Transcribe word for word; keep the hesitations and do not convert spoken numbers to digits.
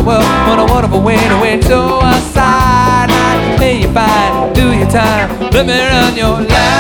world. What a wonderful way to wait so aside. Hey, you fine, do your time. Let me run your life.